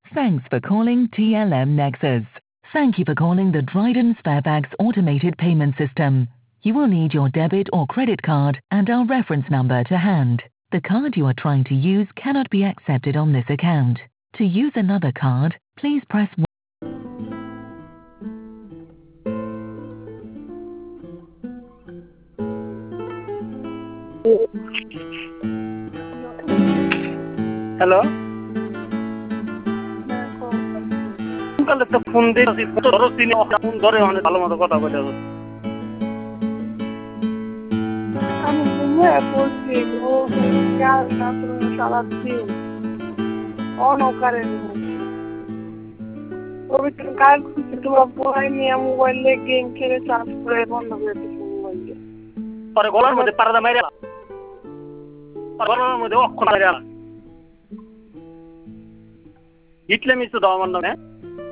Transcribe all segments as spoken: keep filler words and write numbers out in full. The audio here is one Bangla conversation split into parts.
Thanks for calling T L M Nexus. Thank you for calling the Dryden Sparebags automated payment system. You will need your debit or credit card and our reference number to hand. The card you are trying to use cannot be accepted on this account. To use another card, please press one. Hello কাল একটা ফোন দিয়ে ধরো তিনি ফোন ধরে অনেক ভালো মতো কথা বলে আমি ঘুমিয়ে পড়ছি ও সারাদিন অনকারে তোমার বই নিয়ে মোবাইলে গেম খেলে চার্জ করে বন্ধ করে দিচ্ছি মোবাইলে পরে গলার মধ্যে পাড়া মাইরা গলার মধ্যে অক্ষর মাইরা ইটলে মিশতে দাও আমার নামে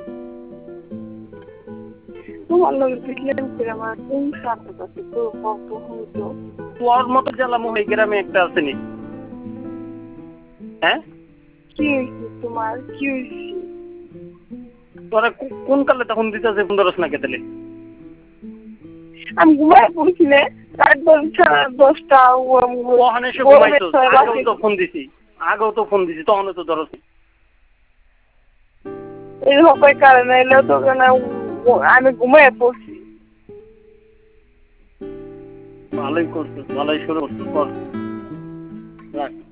তোমার লোকের পিটলেন করে আমার কোন সাথে আছে তো কত হইতো তোর মতো জ্বালা মোহে গ্রামে একটা আছে নি হ্যাঁ কি হয়েছে তোমার কি হয়েছে তোরা কোন কালে তখন দিতেছে পনেরো না কেতেলে আমি ঘুমায় পড়ছি না রাত দশটা ওখানে সে ঘুমাইছো আগেও তো ফোন দিছি আগেও তো ফোন দিছি তখন তো ধরো এই হবে কারণে এলেও তো আমি ঘুমায় পড়ছি ভালোই করছো ভালোই শুরু করছো